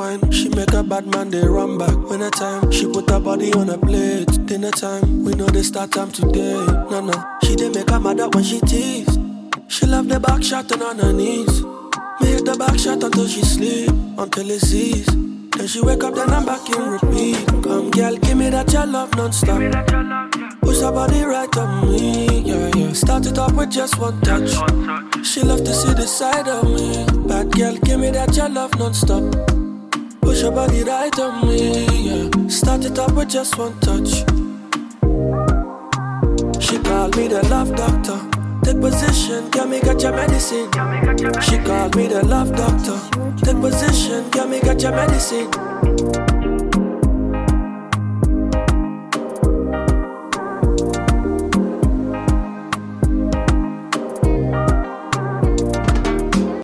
wine. She make a bad man, they run back. When the time, she put her body on a plate. Dinner time, we know they start time today. No, she didn't make her mad up when she teased. She love the back shot and on her knees. Me hit the back shot until she sleep, until it cease. Then she wake up, then I'm back in repeat. Come girl, give me that your love non-stop. Push her body right on me, yeah. Start it off with just one touch. She love to see the side of me. Bad girl, give me that your love non-stop. Push her body right on me, yeah. Start it off with just one touch. She called me the love doctor. Take position, girl, me got your medicine. She called me the love doctor. Take position, girl, me got your medicine.